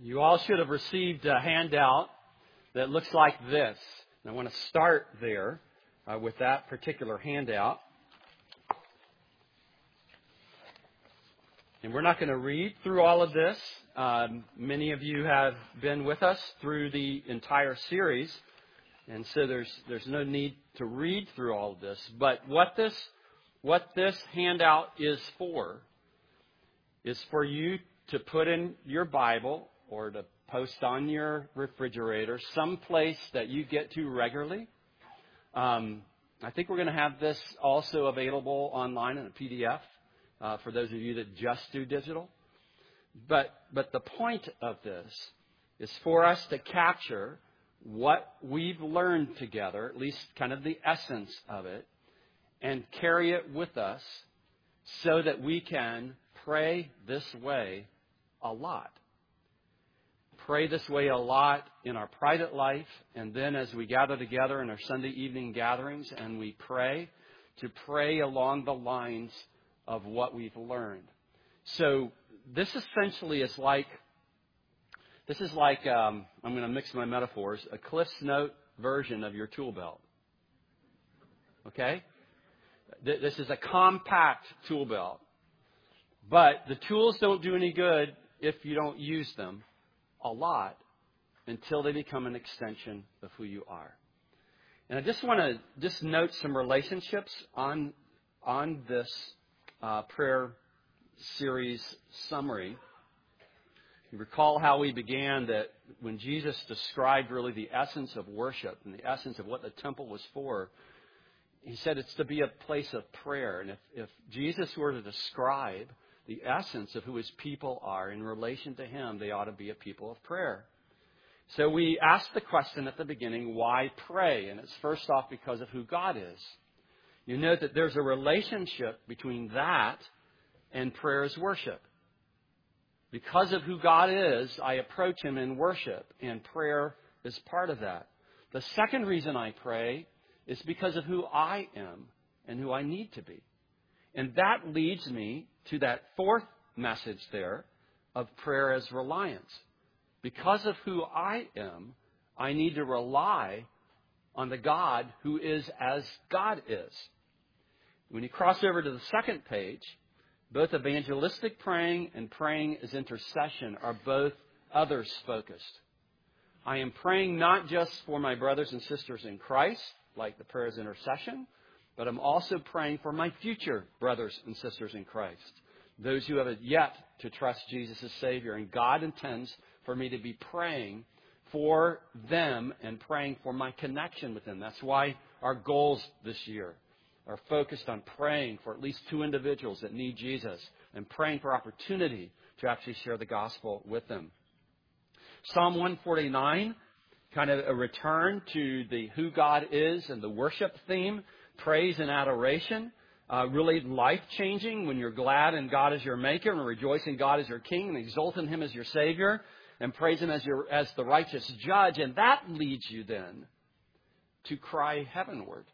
You all should have received a handout that looks like this. And I want to start there with that particular handout. And we're not going to read through all of this. Many of you have been with us through the entire series. And so there's no need to read through all of this. But what this handout is for you to put in your Bible or to post on your refrigerator someplace that you get to regularly. I think we're going to have this also available online in a PDF for those of you that just do digital. But the point of this is for us to capture what we've learned together, at least kind of the essence of it, and carry it with us so that we can pray this way a lot. Pray this way a lot in our private life, and then as we gather together in our Sunday evening gatherings and we pray, to pray along the lines of what we've learned. So this essentially is like, I'm going to mix my metaphors, a Cliff's Note version of your tool belt. Okay? This is a compact tool belt. But the tools don't do any good if you don't use them a lot until they become an extension of who you are. And I just want to note some relationships on this prayer series summary. You recall how we began that when Jesus described really the essence of worship and the essence of what the temple was for, he said it's to be a place of prayer. And if Jesus were to describe the essence of who his people are in relation to him, they ought to be a people of prayer. So we asked the question at the beginning, why pray? And it's first off because of who God is. You note that there's a relationship between that and prayer as worship. Because of who God is, I approach him in worship, and prayer is part of that. The second reason I pray is because of who I am and who I need to be. And that leads me to that fourth message there of prayer as reliance. Because of who I am, I need to rely on the God who is as God is. When you cross over to the second page, both evangelistic praying and praying as intercession are both others focused. I am praying not just for my brothers and sisters in Christ, like the prayer as intercession, but I'm also praying for my future brothers and sisters in Christ, those who have yet to trust Jesus as Savior. And God intends for me to be praying for them and praying for my connection with them. That's why our goals this year are focused on praying for at least 2 individuals that need Jesus and praying for opportunity to actually share the gospel with them. Psalm 149, kind of a return to the who God is and the worship theme. Praise and adoration, really life-changing when you're glad in God as your maker and rejoice in God as your king and exult in him as your savior and praise him as the righteous judge. And that leads you then to cry heavenward.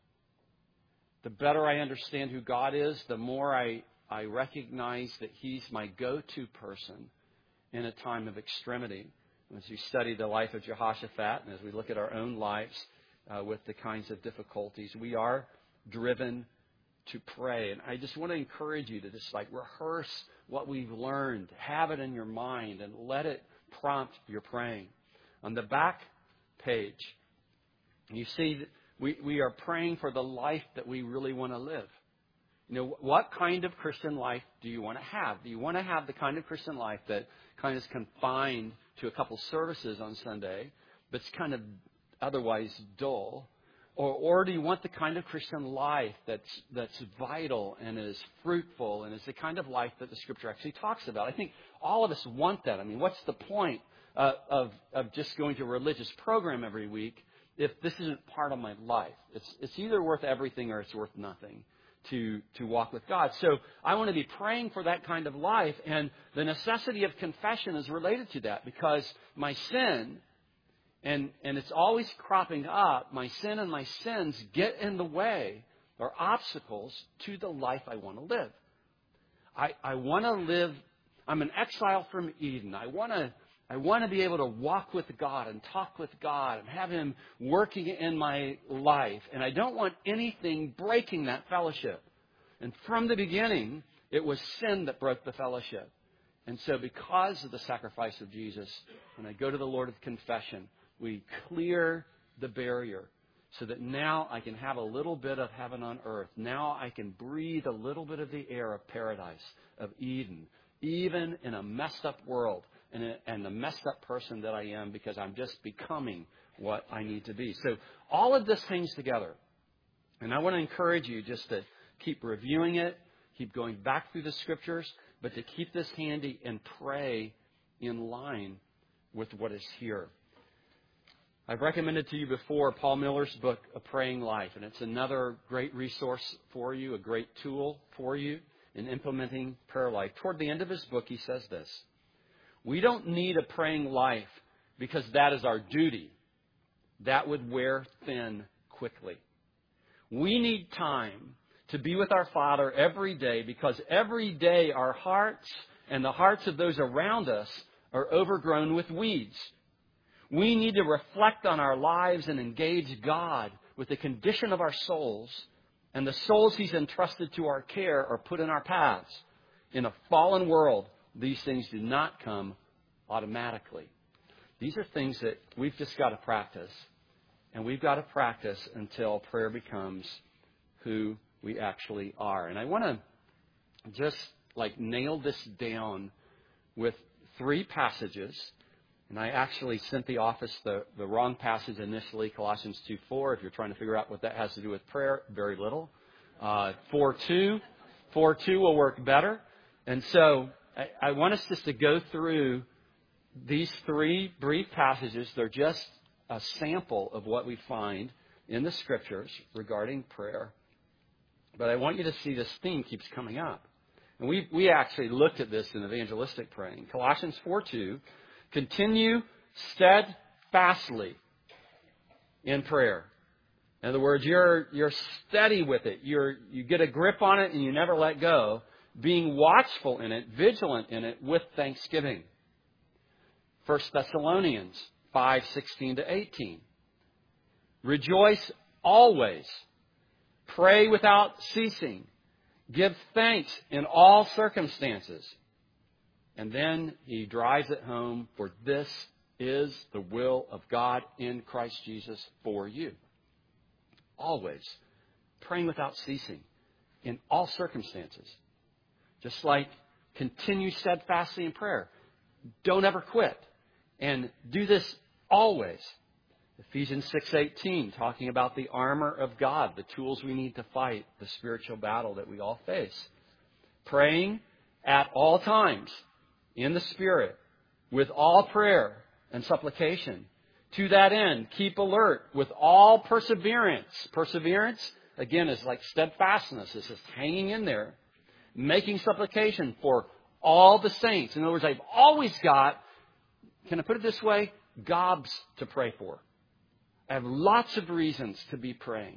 The better I understand who God is, the more I recognize that he's my go-to person in a time of extremity. As we study the life of Jehoshaphat and as we look at our own lives with the kinds of difficulties, we are driven to pray. And I just want to encourage you to just rehearse what we've learned. Have it in your mind and let it prompt your praying. On the back page, you see that we are praying for the life that we really want to live. You know, what kind of Christian life do you want to have? Do you want to have the kind of Christian life that kind of is confined to a couple services on Sunday, but it's kind of otherwise dull? Or do you want the kind of Christian life that's vital and is fruitful and is the kind of life that the Scripture actually talks about? I think all of us want that. I mean, what's the point of just going to a religious program every week if this isn't part of my life? It's either worth everything or it's worth nothing to walk with God. So I want to be praying for that kind of life, and the necessity of confession is related to that because my sin, and it's always cropping up, my sin and my sins get in the way or obstacles to the life I want to live. I want to live, I'm an exile from Eden. I want I want to be able to walk with God and talk with God and have Him working in my life. And I don't want anything breaking that fellowship. And from the beginning, it was sin that broke the fellowship. And so because of the sacrifice of Jesus, when I go to the Lord of confession, we clear the barrier so that now I can have a little bit of heaven on earth. Now I can breathe a little bit of the air of paradise, of Eden, even in a messed up world and the messed up person that I am, because I'm just becoming what I need to be. So all of this hangs together. And I want to encourage you just to keep reviewing it, keep going back through the Scriptures, but to keep this handy and pray in line with what is here. I've recommended to you before Paul Miller's book, A Praying Life, and it's another great resource for you, a great tool for you in implementing prayer life. Toward the end of his book, he says this: we don't need a praying life because that is our duty. That would wear thin quickly. We need time to be with our Father every day, because every day our hearts and the hearts of those around us are overgrown with weeds. We need to reflect on our lives and engage God with the condition of our souls, and the souls He's entrusted to our care are put in our paths. In a fallen world, these things do not come automatically. These are things that we've just got to practice, and we've got to practice until prayer becomes who we actually are. And I want to just nail this down with 3 passages. And I actually sent the office the wrong passage initially, Colossians 2:4. If you're trying to figure out what that has to do with prayer, very little. 4:2 will work better. And so I want us just to go through these 3 brief passages. They're just a sample of what we find in the Scriptures regarding prayer. But I want you to see this theme keeps coming up. And we actually looked at this in evangelistic praying. Colossians 4:2, continue steadfastly in prayer. In other words, you're steady with it. You get a grip on it and you never let go. Being watchful in it, vigilant in it, with thanksgiving. 1 Thessalonians 5:16-18. Rejoice always. Pray without ceasing. Give thanks in all circumstances. And then he drives it home, for this is the will of God in Christ Jesus for you. Always. Praying without ceasing in all circumstances. Just like continue steadfastly in prayer. Don't ever quit. And do this always. Ephesians 6:18, talking about the armor of God, the tools we need to fight the spiritual battle that we all face. Praying at all times in the Spirit with all prayer and supplication. To that end, keep alert with all perseverance. Perseverance, again, is like steadfastness. It's just hanging in there. Making supplication for all the saints. In other words, I've always got, can I put it this way, gobs to pray for. I have lots of reasons to be praying.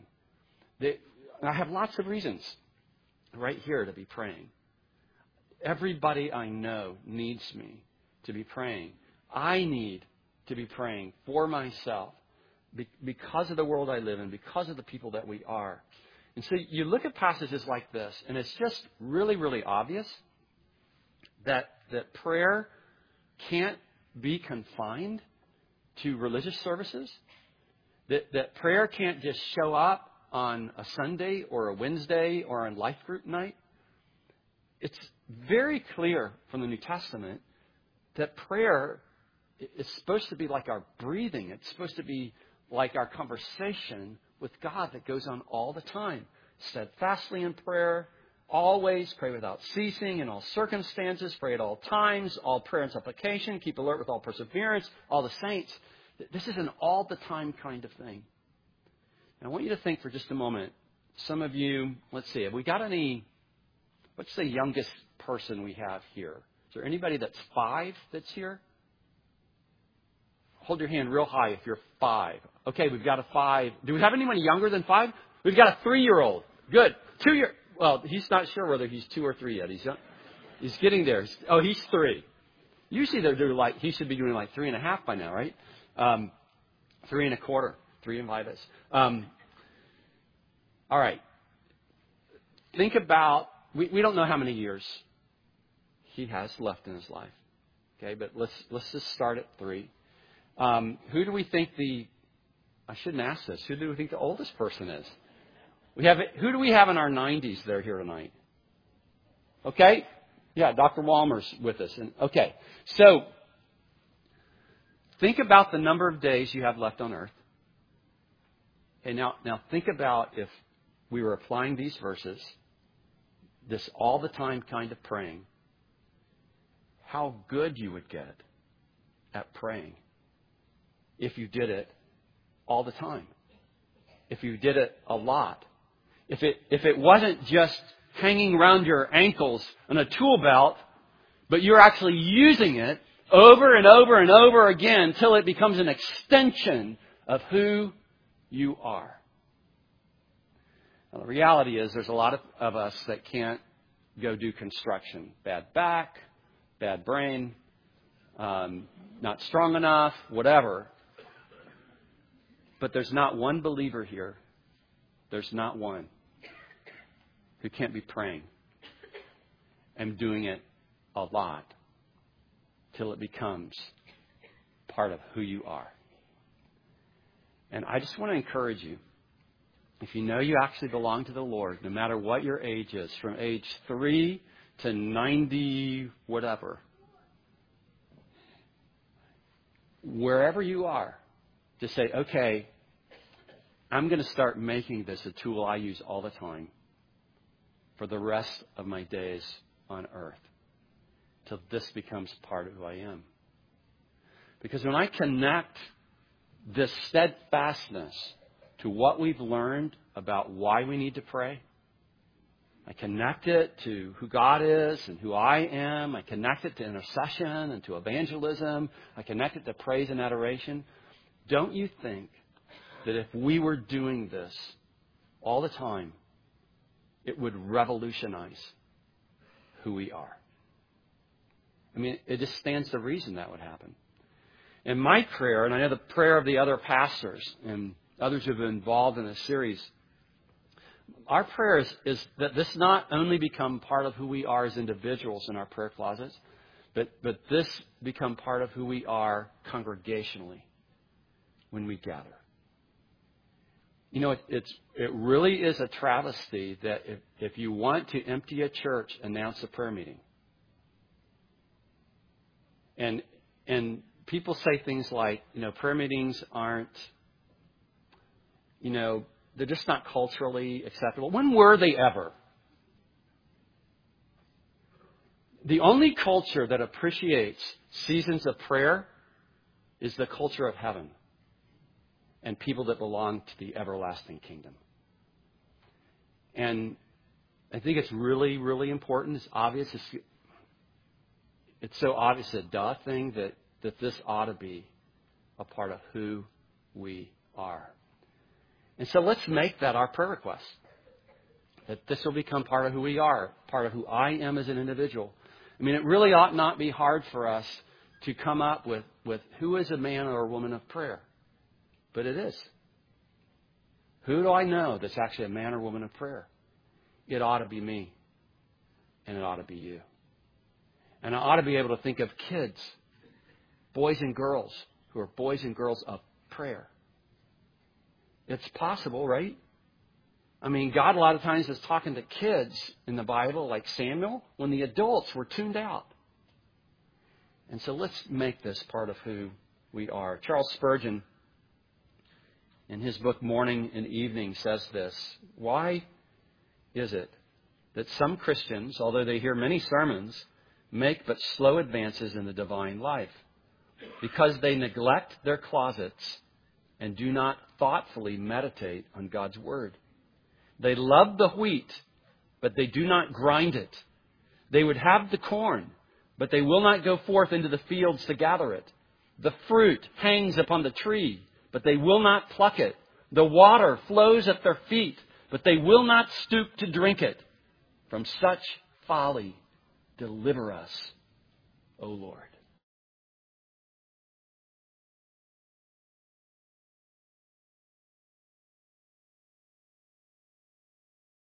I have lots of reasons right here to be praying. Everybody I know needs me to be praying. I need to be praying for myself because of the world I live in, because of the people that we are. And so you look at passages like this, and it's just really, really obvious that prayer can't be confined to religious services. That prayer can't just show up on a Sunday or a Wednesday or on life group night. It's very clear from the New Testament that prayer is supposed to be like our breathing. It's supposed to be like our conversation with God that goes on all the time. Steadfastly in prayer, always pray without ceasing in all circumstances, pray at all times, all prayer and supplication, keep alert with all perseverance, all the saints. This is an all-the-time kind of thing. And I want you to think for just a moment. Some of you, let's see, have we got any, what's the youngest person we have here? Is there anybody that's 5 that's here? Hold your hand real high if you're 5. Okay, we've got a 5. Do we have anyone younger than 5? We've got a 3-year-old. Good. 2-year. Well, he's not sure whether he's 2 or 3 yet. He's getting there. He's 3. Usually they're doing like, he should be doing like 3.5 by now, right? 3.25, 3 and 5 is. All right. Think about, we don't know how many years he has left in his life. Okay, but let's just start at 3. Who do we think I shouldn't ask this. Who do we think the oldest person is? Who do we have in our 90s that are here tonight? Okay? Yeah, Dr. Walmer's with us. Okay. So, think about the number of days you have left on earth. Okay, now think about if we were applying these verses, this all the time kind of praying, how good you would get at praying if you did it all the time. If you did it a lot. If it wasn't just hanging around your ankles on a tool belt, but you're actually using it over and over and over again until it becomes an extension of who you are. Now, the reality is there's a lot of us that can't go do construction. Bad back, bad brain, not strong enough, whatever. But there's not one believer here. There's not one who can't be praying and doing it a lot till it becomes part of who you are. And I just want to encourage you, if you know you actually belong to the Lord, no matter what your age is, from age 3 to 90, whatever, wherever you are, to say, okay, I'm going to start making this a tool I use all the time for the rest of my days on earth till this becomes part of who I am. Because when I connect this steadfastness to what we've learned about why we need to pray, I connect it to who God is and who I am. I connect it to intercession and to evangelism. I connect it to praise and adoration. Don't you think that if we were doing this all the time, it would revolutionize who we are? I mean, it just stands to reason that would happen. And my prayer, and I know the prayer of the other pastors and others who have been involved in this series, our prayer is that this not only become part of who we are as individuals in our prayer closets, but this become part of who we are congregationally when we gather. You know, it really is a travesty that if you want to empty a church, announce a prayer meeting. And people say things like, prayer meetings aren't, they're just not culturally acceptable. When were they ever? The only culture that appreciates seasons of prayer is the culture of heaven and people that belong to the everlasting kingdom. And I think it's really, really important. It's obvious. It's so obvious, a duh thing, that this ought to be a part of who we are. And so let's make that our prayer request. That this will become part of who we are, part of who I am as an individual. I mean, it really ought not be hard for us to come up with who is a man or a woman of prayer. But it is. Who do I know that's actually a man or woman of prayer? It ought to be me. And it ought to be you. And I ought to be able to think of kids, boys and girls, who are boys and girls of prayer. It's possible, right? I mean, God a lot of times is talking to kids in the Bible, like Samuel, when the adults were tuned out. And so let's make this part of who we are. Charles Spurgeon, in his book Morning and Evening, says this: why is it that some Christians, although they hear many sermons, make but slow advances in the divine life? Because they neglect their closets and do not thoughtfully meditate on God's Word. They love the wheat, but they do not grind it. They would have the corn, but they will not go forth into the fields to gather it. The fruit hangs upon the tree, but they will not pluck it. The water flows at their feet, but they will not stoop to drink it. From such folly, deliver us, O Lord.